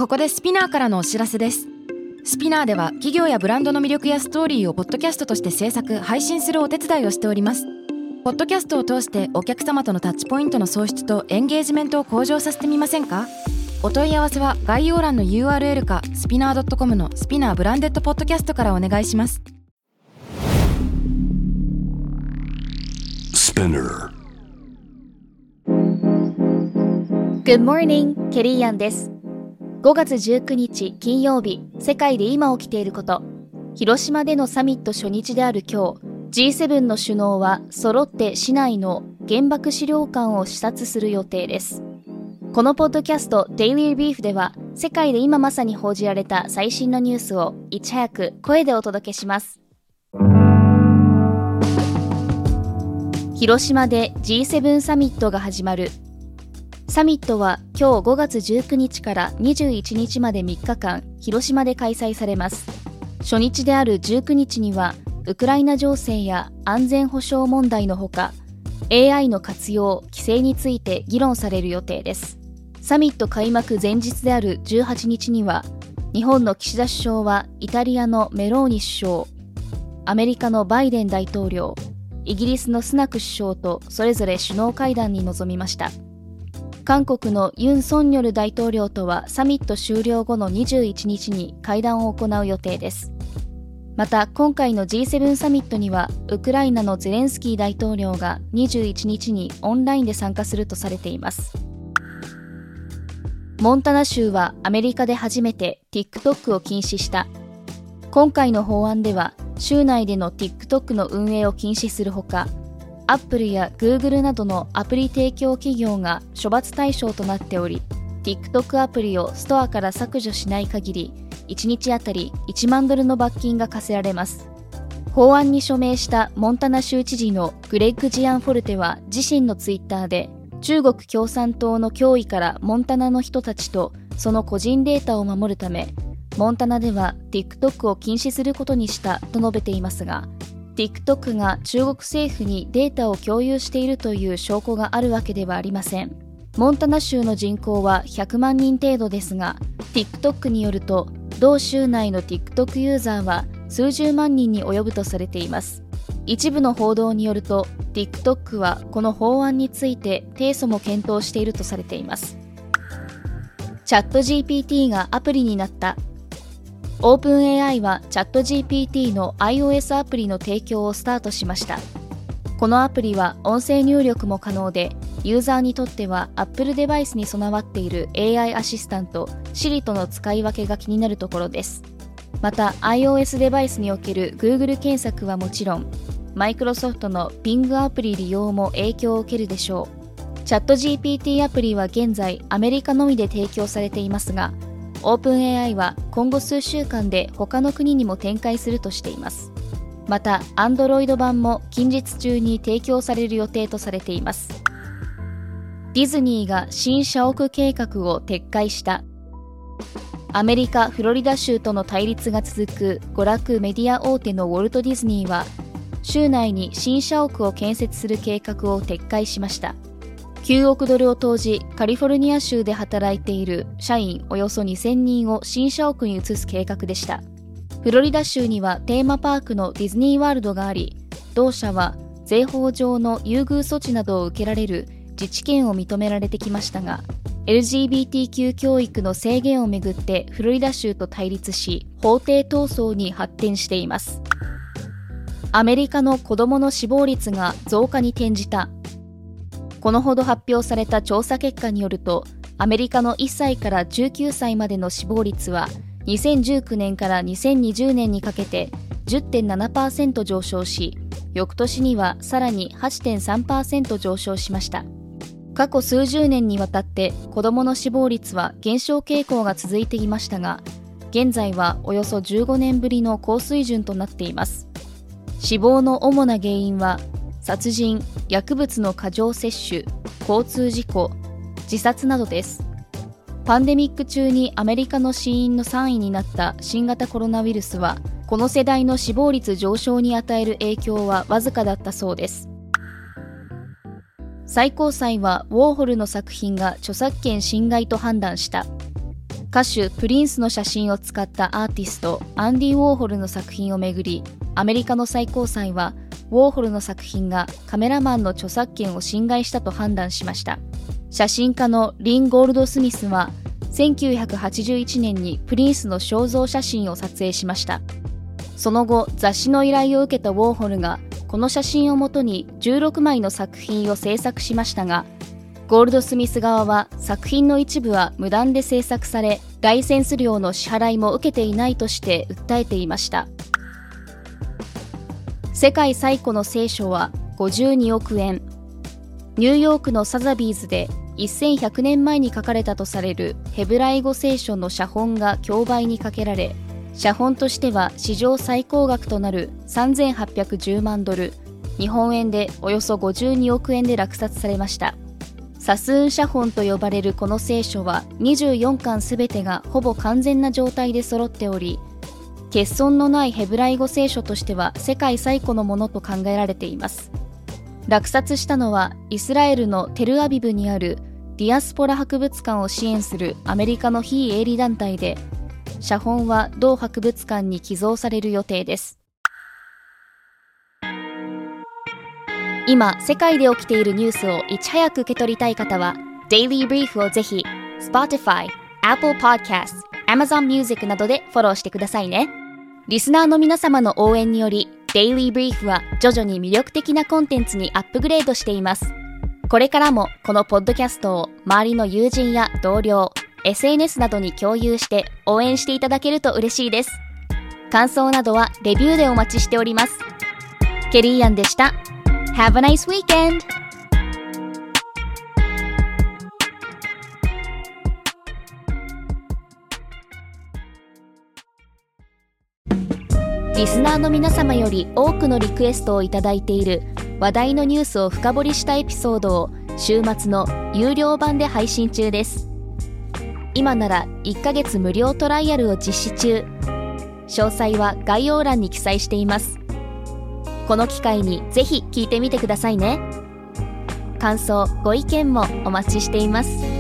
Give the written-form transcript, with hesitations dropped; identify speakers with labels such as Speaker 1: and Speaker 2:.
Speaker 1: ここでスピナーからのお知らせです。スピナーでは企業やブランドの魅力やストーリーをポッドキャストとして制作・配信するお手伝いをしております。ポッドキャストを通してお客様とのタッチポイントの創出とエンゲージメントを向上させてみませんか？お問い合わせは概要欄の URL かスピナー .com のスピナーブランデッドポッドキャストからお願いします。
Speaker 2: Good morning! ケリーアンです。5月19日金曜日、世界で今起きていること。広島でのサミット初日である今日、G7 の首脳は揃って市内の原爆資料館を視察する予定です。このポッドキャスト Daily Brief では、世界で今まさに報じられた最新のニュースをいち早く声でお届けします。広島で G7 サミットが始まる。サミットは今日5月19日から21日まで3日間、広島で開催されます。初日である19日には、ウクライナ情勢や安全保障問題のほか、AI の活用・規制について議論される予定です。サミット開幕前日である18日には、日本の岸田首相はイタリアのメローニ首相、アメリカのバイデン大統領、イギリスのスナク首相とそれぞれ首脳会談に臨みました。韓国のユン・ソンニョル大統領とはサミット終了後の21日に会談を行う予定です。また今回の G7 サミットにはウクライナのゼレンスキー大統領が21日にオンラインで参加するとされています。モンタナ州はアメリカで初めて TikTok を禁止した。今回の法案では州内での TikTok の運営を禁止するほか、Apple や Google などのアプリ提供企業が処罰対象となっており、TikTok アプリをストアから削除しない限り、1日あたり1万ドルの罰金が課せられます。法案に署名したモンタナ州知事のグレッグ・ジアンフォルテは自身のツイッターで、中国共産党の脅威からモンタナの人たちとその個人データを守るため、モンタナでは TikTok を禁止することにしたと述べていますが、TikTok が中国政府にデータを共有しているという証拠があるわけではありません。モンタナ州の人口は100万人程度ですが、TikTok によると、同州内の TikTok ユーザーは数十万人に及ぶとされています。一部の報道によると、TikTok はこの法案について提訴も検討しているとされています。チャット GPT がアプリになった。OpenAI はチャット GPT の iOS アプリの提供をスタートしました。このアプリは音声入力も可能で、ユーザーにとっては Apple デバイスに備わっている AI アシスタント Siri との使い分けが気になるところです。また iOS デバイスにおける Google 検索はもちろん、マイクロソフトの Bing アプリ利用も影響を受けるでしょう。チャット GPT アプリは現在アメリカのみで提供されていますが、OpenAI は今後数週間で他の国にも展開するとしています。また Android 版も近日中に提供される予定とされています。ディズニーが新社屋計画を撤回した。アメリカ・フロリダ州との対立が続く娯楽メディア大手のウォルト・ディズニーは、州内に新社屋を建設する計画を撤回しました。9億ドルを投じ、カリフォルニア州で働いている社員およそ2000人を新社屋に移す計画でした。フロリダ州にはテーマパークのディズニーワールドがあり、同社は税法上の優遇措置などを受けられる自治権を認められてきましたが、LGBTQ 教育の制限をめぐってフロリダ州と対立し、法廷闘争に発展しています。アメリカの子どもの死亡率が増加に転じた。このほど発表された調査結果によると、アメリカの1歳から19歳までの死亡率は、2019年から2020年にかけて 10.7% 上昇し、翌年にはさらに 8.3% 上昇しました。過去数十年にわたって子どもの死亡率は減少傾向が続いていましたが、現在はおよそ15年ぶりの高水準となっています。死亡の主な原因は、殺人、薬物の過剰摂取、交通事故、自殺などです。パンデミック中にアメリカの死因の3位になった新型コロナウイルスは、この世代の死亡率上昇に与える影響はわずかだったそうです。最高裁はウォーホルの作品が著作権侵害と判断した。 歌手プリンスの写真を使ったアーティストアンディ・ウォーホルの作品をめぐり、アメリカの最高裁はウォーホルの作品がカメラマンの著作権を侵害したと判断しました。写真家のリン・ゴールドスミスは1981年にプリンスの肖像写真を撮影しました。その後、雑誌の依頼を受けたウォーホルがこの写真をもとに16枚の作品を制作しましたが、ゴールドスミス側は作品の一部は無断で制作され、ライセンス料の支払いも受けていないとして訴えていました。世界最古の聖書は52億円。ニューヨークのサザビーズで1100年前に書かれたとされるヘブライ語聖書の写本が競売にかけられ、写本としては史上最高額となる3810万ドル、日本円でおよそ52億円で落札されました。サスーン写本と呼ばれるこの聖書は24巻すべてがほぼ完全な状態で揃っており、欠損のないヘブライ語聖書としては世界最古のものと考えられています。落札したのはイスラエルのテルアビブにあるディアスポラ博物館を支援するアメリカの非営利団体で、写本は同博物館に寄贈される予定です。今、世界で起きているニュースをいち早く受け取りたい方は、Daily Brief をぜひ Spotify、Apple Podcasts、Amazon Music などでフォローしてくださいね。リスナーの皆様の応援により、Daily Brief は徐々に魅力的なコンテンツにアップグレードしています。これからもこのポッドキャストを周りの友人や同僚、SNS などに共有して応援していただけると嬉しいです。感想などはレビューでお待ちしております。ケリーアンでした。Have a nice weekend! リスナーの皆様より多くのリクエストをいただいている話題のニュースを深掘りしたエピソードを週末の有料版で配信中です。今なら1ヶ月無料トライアルを実施中。詳細は概要欄に記載しています。この機会にぜひ聞いてみてくださいね。感想、ご意見もお待ちしています。